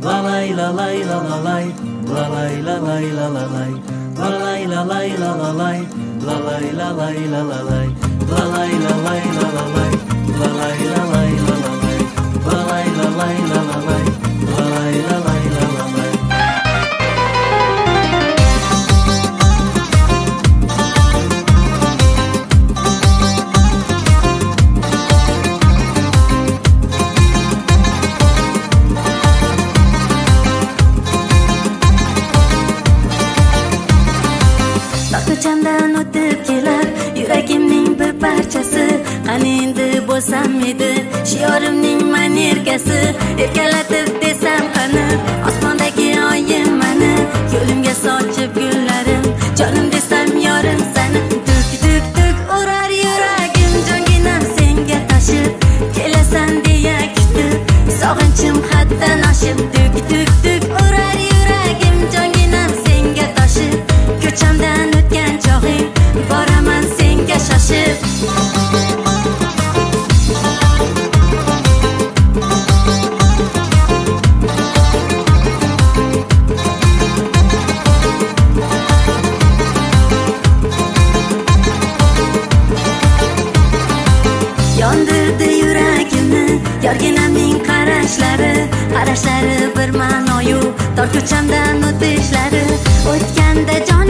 La lay la lay la la lay, la lay la lay la la lay, la lay la lay la la lay, la lay la lay la la lay, la lay la lay la la lay, la lay la lay la la lay, la lay la lay la la lay, la lay la lay la la lay. Ko'chamdan o'tib kelar yuragimning bir parchasi, qani endi bo'lsam edi shiorimning manerkasi, erkalatib desam qani osmondagi oyim mani, yo'limga sochib gullarim, jonim desam yorim sani. Tuk tuk tuk urar yuragim, jonginam senga toshib, kelasan deya kutib, sog'inchim haddan oshib. Tuk tuk tuk urar yuragim, jonginam senga toshib, ko'chamdan o'tgan chog'ing, boraman senga shoshib. Yondirdi yuragimni yorginamning qarashlari, qarashlari bir ma'noyu tor ko'chamdan o'tishlari, o'tganda jon